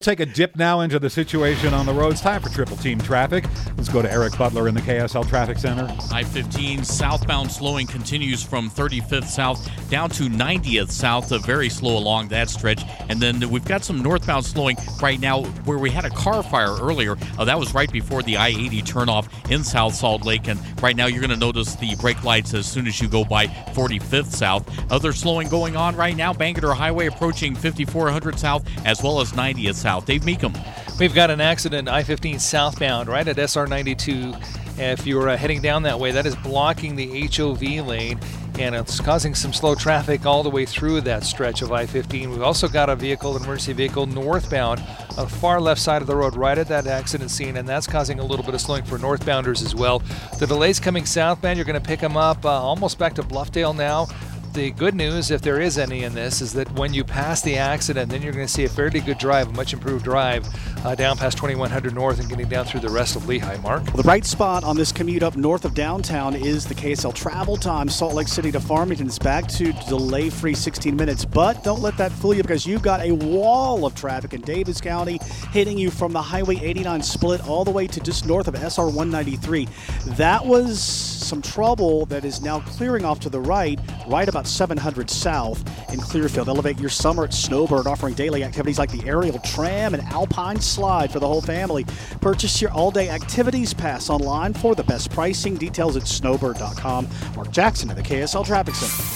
Take a dip now into the situation on the roads. Time for Triple Team Traffic. Let's go to Eric Butler in the KSL Traffic Center. I-15 southbound slowing continues from 35th South down to 90th South, very slow along that stretch. And then we've got some northbound slowing right now where we had a car fire earlier. That was right before the I-80 turnoff in South Salt Lake. And right now you're going to notice the brake lights as soon as you go by 45th South. Other slowing going on right now, Bangerter Highway approaching 5400 South as well as 90th South. Dave Meekum. We've got an accident I-15 southbound right at SR92. If you're heading down that way, that is blocking the HOV lane, and it's causing some slow traffic all the way through that stretch of I-15. We've also got a vehicle, an emergency vehicle, northbound on the far left side of the road right at that accident scene, and that's causing a little bit of slowing for northbounders as well. The delays coming southbound, you're going to pick them up almost back to Bluffdale now. The good news, if there is any in this, is that when you pass the accident, then you're going to see a fairly good drive, a much improved drive down past 2100 North and getting down through the rest of Lehigh. Mark? Well, the bright spot on this commute up north of downtown is the KSL travel time. Salt Lake City to Farmington is back to delay-free 16 minutes, but don't let that fool you because you've got a wall of traffic in Davis County hitting you from the Highway 89 split all the way to just north of SR 193. That was some trouble that is now clearing off to the right about 700 South in Clearfield. Elevate your summer at Snowbird, offering daily activities like the aerial tram and alpine slide for the whole family. Purchase your all-day activities pass online for the best pricing. Details at snowbird.com. Mark Jackson at the KSL Traffic Center.